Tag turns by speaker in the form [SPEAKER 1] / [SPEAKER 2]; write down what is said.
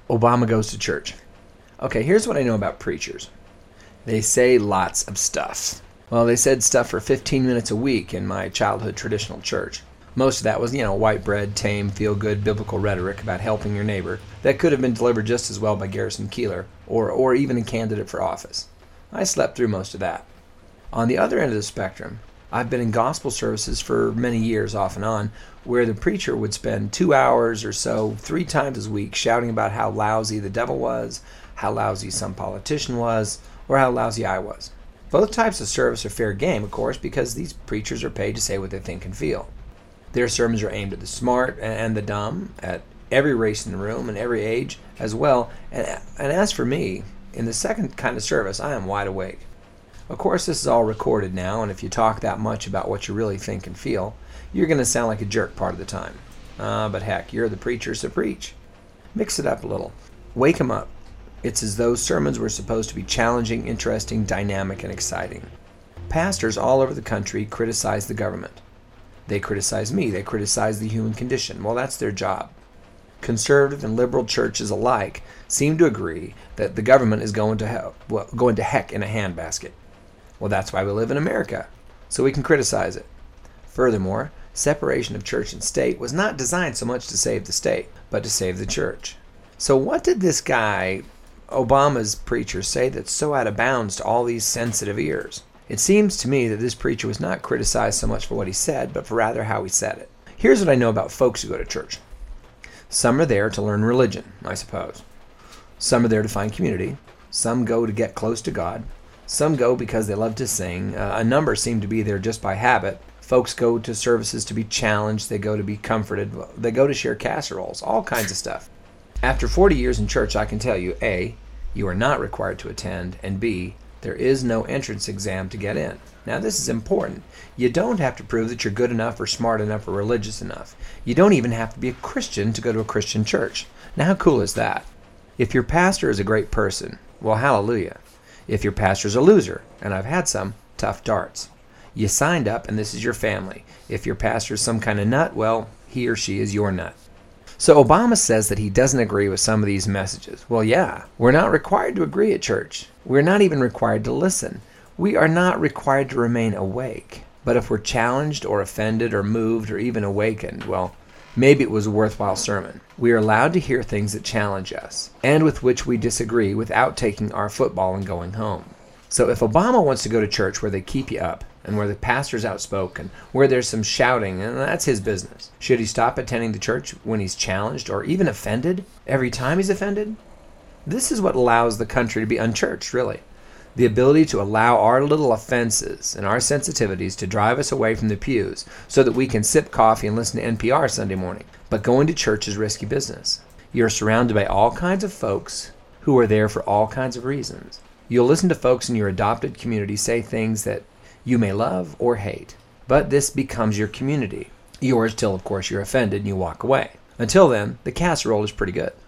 [SPEAKER 1] Obama goes to church. Okay, here's what I know about preachers. They say lots of stuff. Well, they said stuff for 15 minutes a week in my childhood traditional church. Most of that was, white bread, tame, feel-good biblical rhetoric about helping your neighbor that could have been delivered just as well by Garrison Keillor or even a candidate for office. I slept through most of that. On the other end of the spectrum, I've been in gospel services for many years off and on where the preacher would spend 2 hours or so 3 times a week shouting about how lousy the devil was, how lousy some politician was, or how lousy I was. Both types of service are fair game, of course, because these preachers are paid to say what they think and feel. Their sermons are aimed at the smart and the dumb, at every race in the room and every age as well. And as for me, in the second kind of service, I am wide awake. Of course, this is all recorded now, and if you talk that much about what you really think and feel, you're going to sound like a jerk part of the time. But heck, you're the preacher, so preach. Mix it up a little. Wake 'em up. It's as though sermons were supposed to be challenging, interesting, dynamic, and exciting. Pastors all over the country criticize the government. They criticize me. They criticize the human condition. Well, that's their job. Conservative and liberal churches alike seem to agree that the government is going to heck in a handbasket. Well, that's why we live in America, so we can criticize it. Furthermore, separation of church and state was not designed so much to save the state, but to save the church. So what did this guy, Obama's preacher, say that's so out of bounds to all these sensitive ears? It seems to me that this preacher was not criticized so much for what he said, but for rather how he said it. Here's what I know about folks who go to church. Some are there to learn religion, I suppose. Some are there to find community. Some go to get close to God. Some go because they love to sing. A number seem to be there just by habit. Folks go to services to be challenged. They go to be comforted. They go to share casseroles, all kinds of stuff. After 40 years in church, I can tell you, A, you are not required to attend, and B, there is no entrance exam to get in. Now, this is important. You don't have to prove that you're good enough or smart enough or religious enough. You don't even have to be a Christian to go to a Christian church. Now, how cool is that? If your pastor is a great person, well, hallelujah. If your pastor's a loser, and I've had some, tough darts. You signed up, and this is your family. If your pastor's some kind of nut, well, he or she is your nut. So Obama says that he doesn't agree with some of these messages. Well, yeah, we're not required to agree at church. We're not even required to listen. We are not required to remain awake. But if we're challenged or offended or moved or even awakened, well, maybe it was a worthwhile sermon. We are allowed to hear things that challenge us and with which we disagree without taking our football and going home. So if Obama wants to go to church where they keep you up and where the pastor's outspoken, where there's some shouting, and that's his business, should he stop attending the church when he's challenged or even offended every time he's offended? This is what allows the country to be unchurched, really. The ability to allow our little offenses and our sensitivities to drive us away from the pews so that we can sip coffee and listen to NPR Sunday morning. But going to church is risky business. You're surrounded by all kinds of folks who are there for all kinds of reasons. You'll listen to folks in your adopted community say things that you may love or hate, but this becomes your community. Yours till, of course, you're offended and you walk away. Until then, the casserole is pretty good.